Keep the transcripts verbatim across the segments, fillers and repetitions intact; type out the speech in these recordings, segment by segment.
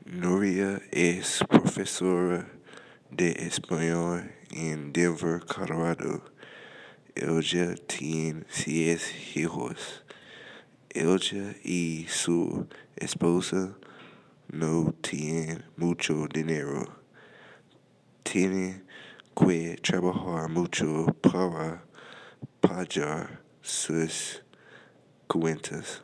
Nuria es profesora de español en Denver, Colorado. Ella tiene seis hijos. Ella y su esposa no tienen mucho dinero. Tiene que trabajar mucho para pagar sus cuentas.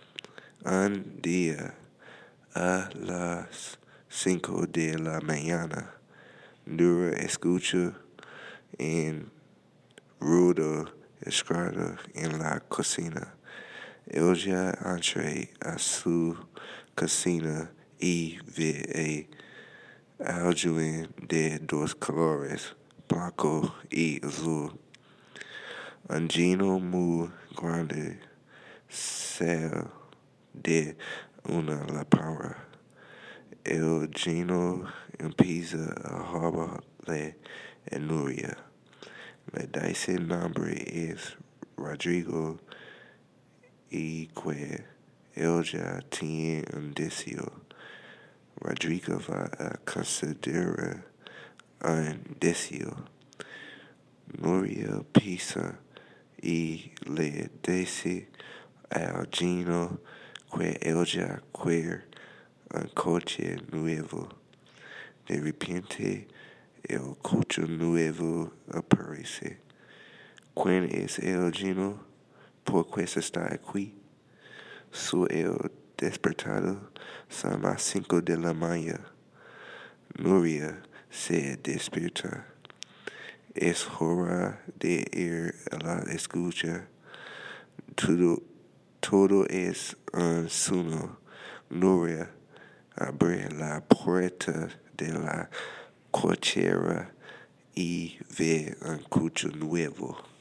Un día a las cinco de la mañana, Nura escucha un ruido extraño en la cocina. Ella entra a su cocina y ve a alguien de dos colores, blanco y azul. Un gino muy grande sale de una lámpara. El gino empieza a hablarle a Nuria. Le dice nombre es Rodrigo y que ella tiene un deseo. Rodrigo va a considerar un deseo. Nuria pisa y le dice al gino que ella quiere un coche nuevo. De repente, el coche nuevo aparece. ¿Quién es el gino? ¿Por qué está aquí? Soy el despertado. Son las cinco de la mañana. Nuria se despierta. Es hora de ir a la escucha. Todo, todo es un sueño. Nuria abre la puerta de la cochera y ve un coche nuevo.